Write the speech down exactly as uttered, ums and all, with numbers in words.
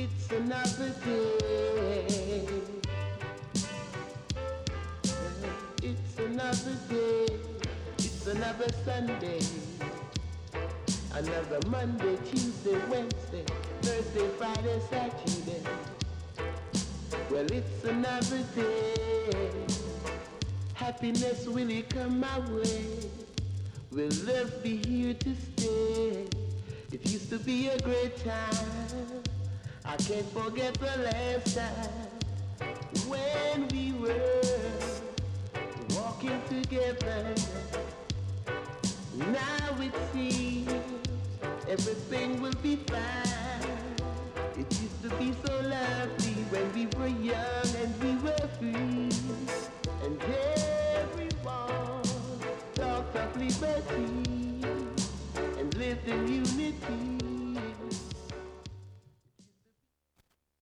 It's another day. It's another day. It's another Sunday. Another Monday, Tuesday, Wednesday, Thursday, Friday, Saturday. Well, it's another day. Happiness will it come my way? Will love be here to stay? It used to be a great time. I can't forget the last time when we were walking together. Now it seems everything will be fine. It used to be so lovely when we were young and we were free. And everyone talked of liberty and lived in unity.